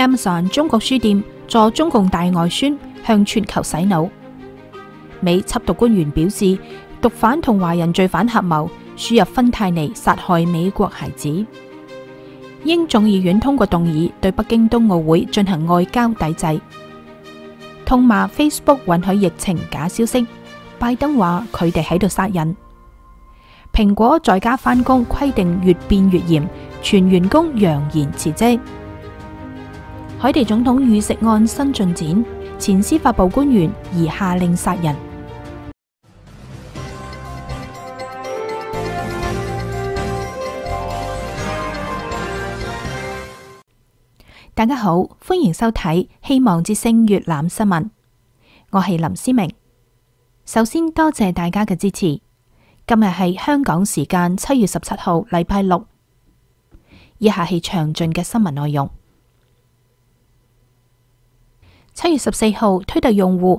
Amazon 中國書店助中共大外宣向全球洗腦。美緝毒官員表示，毒販同華人罪犯合謀輸入芬太尼殺害美國孩子。英眾議院通過動議對北京冬奧會進行外交抵制。痛罵 Facebook 允許疫情假消息，拜登話佢哋喺度殺人。蘋果在家返工規定越變越嚴，全員工揚言辭職。海地總統遇刺案新進展，前司法部官員疑下令殺人。大家好，歡迎收睇希望之聲粵覽新聞，我係林思明。首先多謝大家嘅支持。今日係香港時間7月17號，禮拜六。以下係詳盡嘅新聞內容。7月14號，推特用戶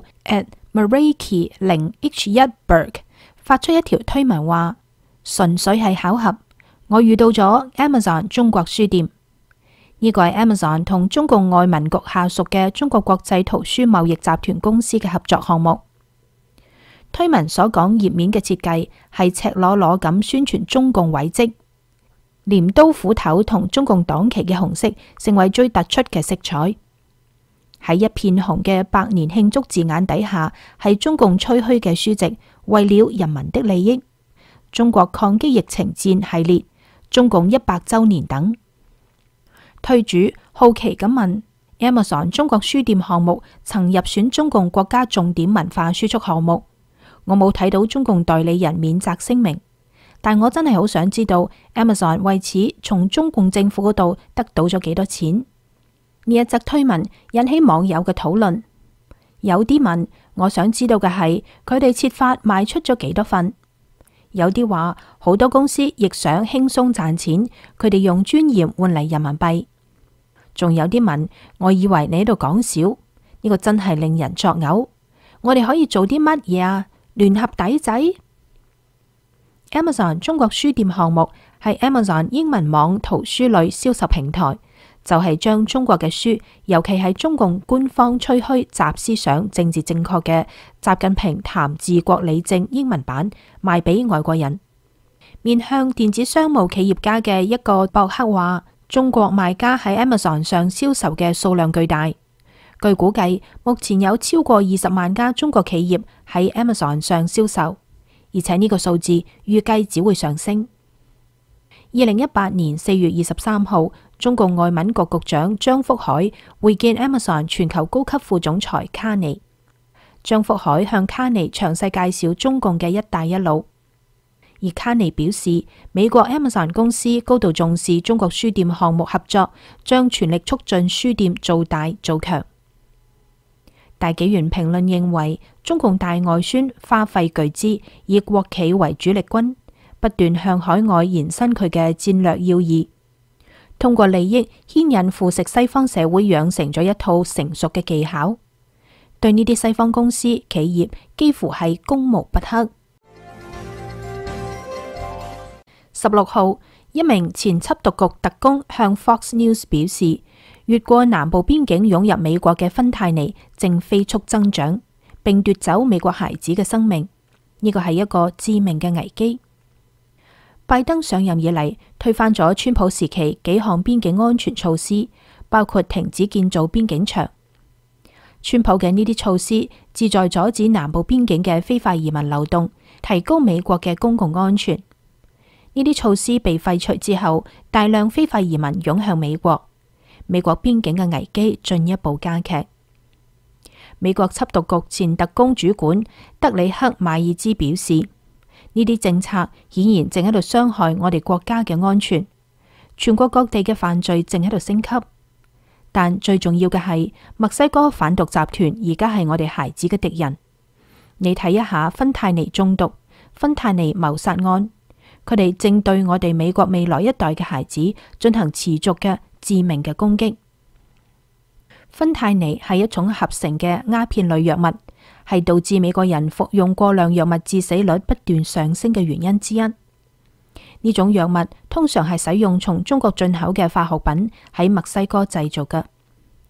@Mareki0H1Berg 發出一條推文話：純粹係巧合，我遇到咗 Amazon 中國書店。呢個係 Amazon 同中共外文局下屬嘅中國國際圖書貿易集團公司嘅合作項目。推文所講頁面嘅設計係赤裸裸咁宣傳中共偉績，鐮刀斧頭同中共黨旗嘅紅色成為最突出嘅色彩。喺一片紅嘅百年慶祝字眼底下，係中共吹噓嘅書籍，為了人民的利益、中國抗擊疫情戰系列、中共100週年等。推主好奇咁問 ：Amazon 中國書店項目曾入選中共國家重點文化輸出項目，我冇睇到中共代理人免責聲明，但我真係好想知道 Amazon 為此從中共政府嗰度得到咗幾多錢。呢一則推文引起網友嘅討論，有啲問我想知道嘅係佢哋設法賣出咗幾多份，有啲話好多公司亦想輕鬆賺錢，佢哋用尊嚴換嚟人民幣。仲有啲問，我以為你喺度講笑，呢個真係令人作嘔。我哋可以做啲乜嘢啊？聯合抵制 Amazon 中國書店項目係 Amazon 英文網圖書類銷售平台，就係將中國嘅書，尤其係中共官方吹噓習思想、政治正確嘅習近平談治國理政英文版賣俾外國人。面向電子商務企業家嘅一個博客話，中國賣家喺 Amazon 上銷售嘅數量巨大，據估計目前有超過20萬家中國企業喺 Amazon 上銷售，而且呢個數字預計只會上升。2018年4月23號，中共外文局局長張福海會見 Amazon 全球高級副總裁卡尼。張福海向卡尼詳細介紹中共嘅一帶一路。而卡尼表示，美國 Amazon 公司高度重視中國書店項目合作，將全力促進書店做大做強。大紀元評論認為，中共大外宣花費巨資，以國企為主力軍，不斷向海外延伸佢嘅戰略要義，通過利益牽引腐蝕西方社會，養成咗一套成熟嘅技巧，對呢啲西方公司企業幾乎係攻無不克。16號，一名前緝毒局特工向 Fox News 表示，越過南部邊境湧入美國嘅芬太尼正飛速增長，並奪走美國孩子嘅生命。呢個係一個致命嘅危機。拜登上任以嚟，推翻咗川普時期幾項邊境安全措施，包括停止建造邊境牆。川普嘅呢啲措施旨在阻止南部邊境嘅非法移民流動，提高美國嘅公共安全。呢啲措施被廢除之後，大量非法移民湧向美國，美國邊境嘅危機進一步加劇。美國緝毒局前特工主管德里克·馬爾茲表示，呢啲政策顯然正喺度傷害我哋國家嘅安全，全國各地嘅犯罪正喺度升級。但最重要嘅係，墨西哥販毒集團而家係我哋孩子嘅敵人。你睇一下芬太尼中毒、芬太尼謀殺案。佢哋正對我哋美國未來一代嘅孩子進行持續嘅致命嘅攻擊。芬太尼係一種合成嘅鴉片類藥物，係導致美國人服用過量藥物致死率不斷上升嘅原因之一。呢種藥物通常係使用從中國進口嘅化學品喺墨西哥製造嘅。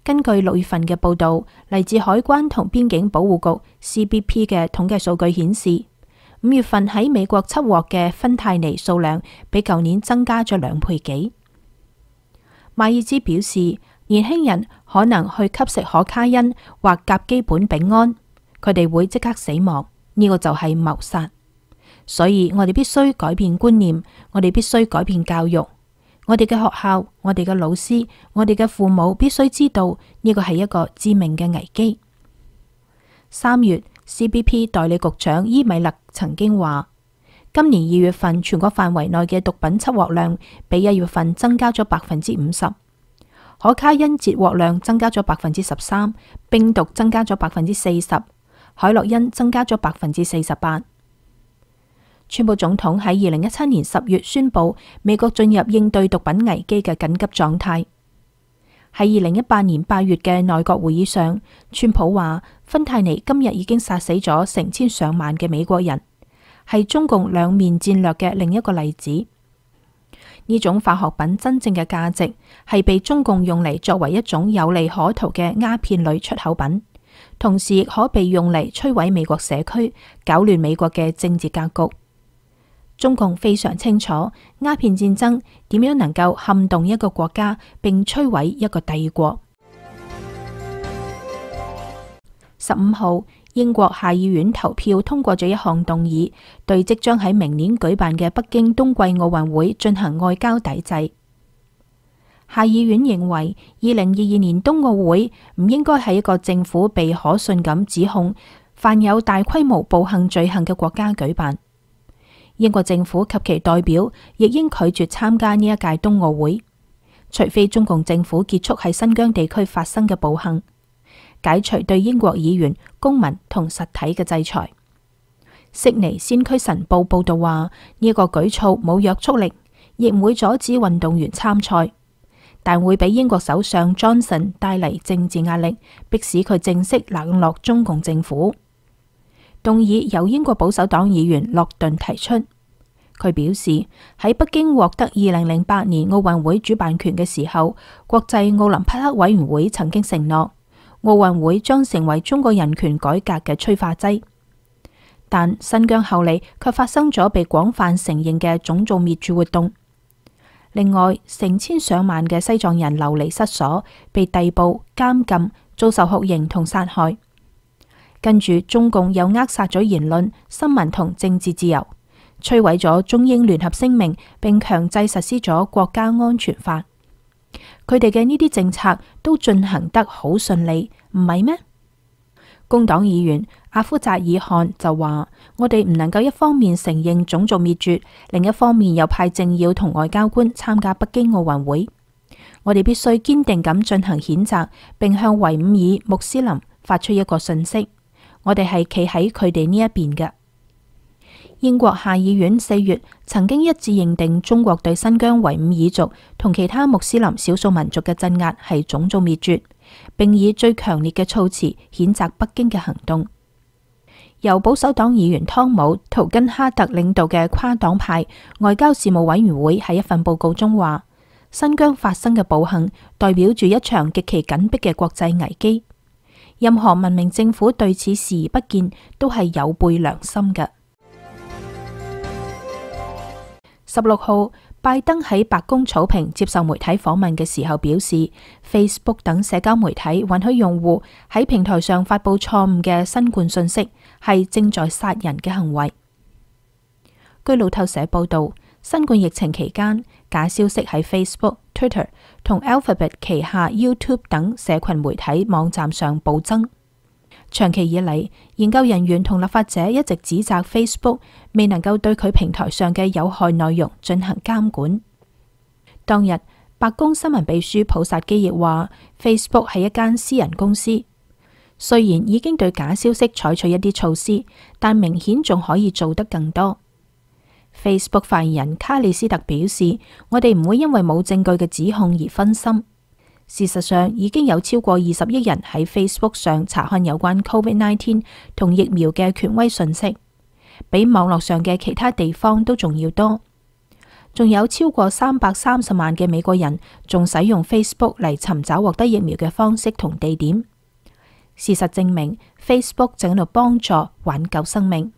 根據6月份嘅報導，嚟自海關同邊境保護局 CBP 嘅統計數據顯示，5月份喺美國緝獲嘅芬太尼數量比舊年增加咗2倍幾。馬爾茲表示，年輕人可能去吸食可卡因或甲基苯丙胺，佢哋會即刻死亡，呢個就係謀殺。所以我哋必須改變觀念，我哋必須改變教育。我哋嘅學校、我哋嘅老師、我哋嘅父母必須知道呢個係一個致命嘅危機。3月，CBP 代理局長伊米勒曾經話，今年2月份全國範圍內嘅毒品緝獲量比1月份增加咗50%，可卡因截獲量增加咗13%，冰毒增加咗40%，海洛因增加咗48%。川普總統喺2017年10月宣布美國進入應對毒品危機嘅緊急狀態。喺2018年8月嘅內閣會議上，川普話芬太尼今日已經殺死咗成千上萬嘅美國人，係中共兩面戰略嘅另一個例子。呢種化學品真正嘅價值係被中共用嚟作為一種有利可圖嘅鴉片類出口品，同時亦可被用嚟摧毀美國社區，搞亂美國嘅政治格局。中共非常清楚鴉片戰爭點樣能夠撼動一個國家並摧毀一個帝國。15號，英國下議院投票通過咗一項動議，對即將喺明年舉辦嘅北京冬季奧運會進行外交抵制。下議院認為，2022年冬奧會唔應該係一個政府被可信咁指控犯有大規模暴行罪行嘅國家舉辦。英國政府及其代表亦應拒絕參加呢一屆冬奧會，除非中共政府結束喺新疆地區發生嘅暴行，解除對英國議員、公民同實體嘅制裁。悉尼先驅晨報報道話，呢個舉措冇約束力，亦唔會阻止運動員參賽，但會俾英國首相 Johnson 帶嚟政治壓力，迫使佢正式冷落中共政府。動議由英國保守黨議員洛頓提出，佢表示喺北京獲得2008年奧運會主辦權嘅時候，國際奧林匹克委員會曾經承諾奧運會將成為中國人權改革嘅催化劑，但新疆後嚟卻發生咗被廣泛承認嘅種族滅絕活動。另外，成千上萬嘅西藏人流離失所，被逮捕、監禁、遭受酷刑同殺害。跟住，中共又扼殺咗言論、新聞同政治自由，摧毀咗中英聯合聲明，並強制實施咗國家安全法。佢哋嘅呢啲政策都進行得好順利，唔係咩？工黨議員阿夫扎爾汗就話：我哋唔能夠一方面承認種族滅絕，另一方面又派政要同外交官參加北京奧運會。我哋必須堅定咁進行譴責，並向維吾爾穆斯林發出一個訊息。我哋係企喺佢哋呢一邊嘅。英國下議院4月曾經一致認定中國對新疆維吾爾族同其他穆斯林少數民族嘅鎮壓係種族滅絕，並以最強烈嘅措辭譴責北京嘅行動。由保守黨議員湯姆·圖根哈特領導嘅跨黨派外交事務委員會喺一份報告中話，新疆發生嘅暴行代表住一場極其緊迫嘅國際危機。任何文明政府對此視而不見，都係有悖良心嘅。16號，拜登喺白宮草坪接受媒體訪問嘅時候表示， Facebook 等社交媒體允許用戶喺平台上發佈錯誤嘅新冠信息，係正在殺人嘅行為。據路透社報道，新冠疫情期間，假消息喺 Facebook、Twitter 同 Alphabet 旗下 YouTube 等社群媒體網站上暴增。長期以嚟，研究人員同立法者一直指責 Facebook 未能夠對佢平台上嘅有害內容進行監管。當日，白宮新聞秘書普薩基亦話 Facebook 係一間私人公司，雖然已經對假消息採取一啲措施，但明顯仲可以做得更多。Facebook 發言人卡里斯特表示，我哋唔會因為冇證據嘅指控而分心。事實上，已經有超過20億人喺 Facebook 上查看有關 COVID-19 同疫苗嘅權威信息，比網絡上嘅其他地方都仲要多。 仲有超過330萬嘅美國人仲使用 Facebook 嚟尋找獲得疫苗嘅方式同地點。事實證明 Facebook 正喺度幫助挽救生命。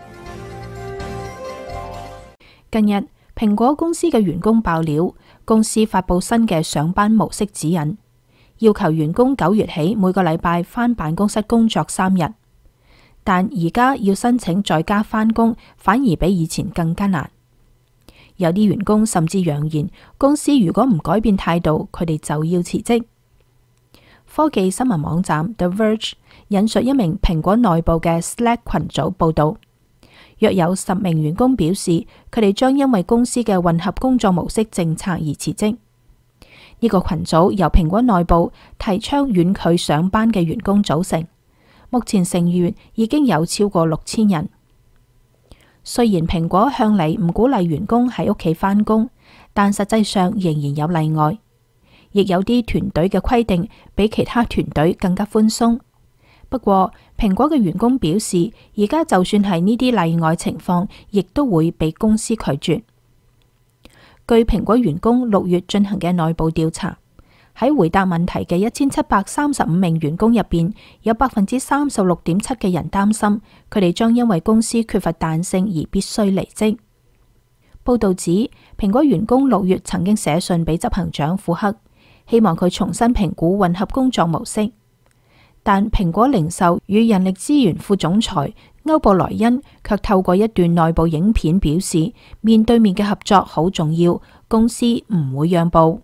近日，蘋果公司嘅員工爆料，公司發佈新嘅上班模式指引，要求員工9月起每個禮拜返辦公室工作3日，但而家要申請在家返工，反而比以前更加難。有啲員工甚至揚言，公司如果唔改變態度，佢哋就要辭職。科技新聞網站 The Verge 引述一名蘋果內部嘅 Slack 群組報道，約有10名員工表示，佢哋將因為公司嘅混合工作模式政策而辭職。呢個群組由蘋果內部提倡遠距上班嘅員工組成，目前成員已經有超過6000人。雖然蘋果向嚟唔鼓勵員工喺屋企返工，但實際上仍然有例外，亦有啲團隊嘅規定比其他團隊更加寬鬆。不過，蘋果嘅員工表示，而家就算係呢啲例外情況，亦都會被公司拒絕。據蘋果員工6月進行嘅內部調查，喺回答問題嘅1735名員工入邊，有36.7%嘅人擔心佢哋將因為公司缺乏彈性而必須離職。報道指，蘋果員工6月曾經寫信俾執行長庫克，希望佢重新評估混合工作模式。但蘋果零售與人力資源副總裁歐布萊恩卻透過一段內部影片表示，面對面嘅合作好重要，公司唔會讓步。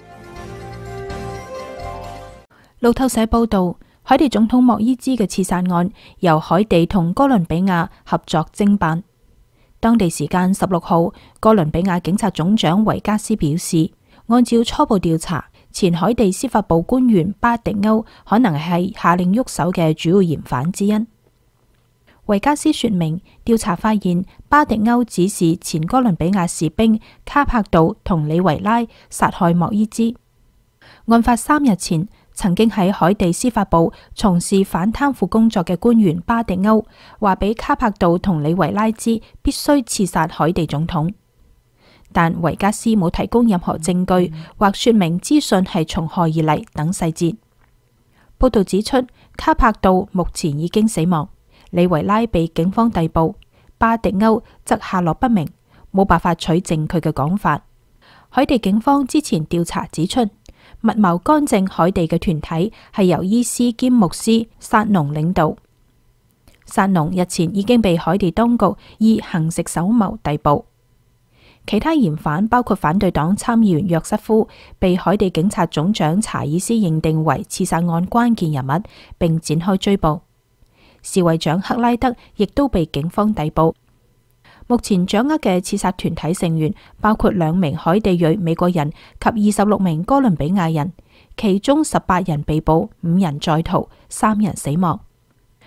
路透社報道，海地總統莫伊茲嘅刺殺案由海地同哥倫比亞合作偵辦。當地時間16號，哥倫比亞警察總長維加斯表示，按照初步調查，前海地司法部官員巴迪歐可能係下令喐手嘅主要嫌犯之一。維加斯說明，調查發現巴迪歐指示前哥倫比亞士兵卡柏杜同李維拉殺害莫伊茲。案發3日前，曾經喺海地司法部從事反貪腐工作嘅官員巴迪歐話俾卡柏杜同李維拉知必須刺殺海地總統。但維加斯冇提供任何證據或說明資訊係從何而嚟等細節。報道指出，卡柏杜目前已經死亡，李維拉被警方逮捕，巴迪歐則下落不明，冇辦法取證佢嘅講法。海地警方之前調查指出，密謀干政海地嘅團體係由醫師兼牧師薩農領導。薩農日前已經被海地當局以行刺首謀逮捕。其他嫌犯包括反對黨參議員約瑟夫，被海地警察總長查爾斯認定為刺殺案關鍵人物，並展開追捕。侍衛長克拉德亦都被警方逮捕。目前掌握嘅刺殺團體成員包括2名海地裔美國人及26名哥倫比亞人，其中18人被捕，5人在逃，3人死亡。